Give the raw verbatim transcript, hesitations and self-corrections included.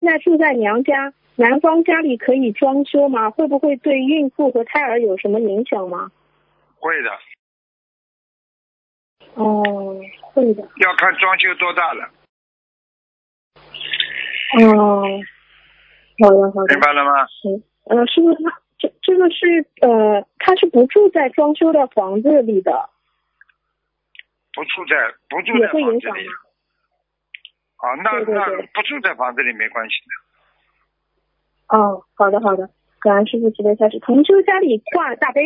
现在住在娘家，男方家里可以装修吗？会不会对孕妇和胎儿有什么影响吗？ 会的。 哦，会的。 要看装修多大了。 哦，好的好的。 明白了吗？ 行，呃，师傅他这这个是呃，他是不住在装修的房子里的。 不住在不住在房子里。啊，那对对对那不住在房子里没关系的。哦，好的好的，感恩师傅慈悲开示。同修家里挂大悲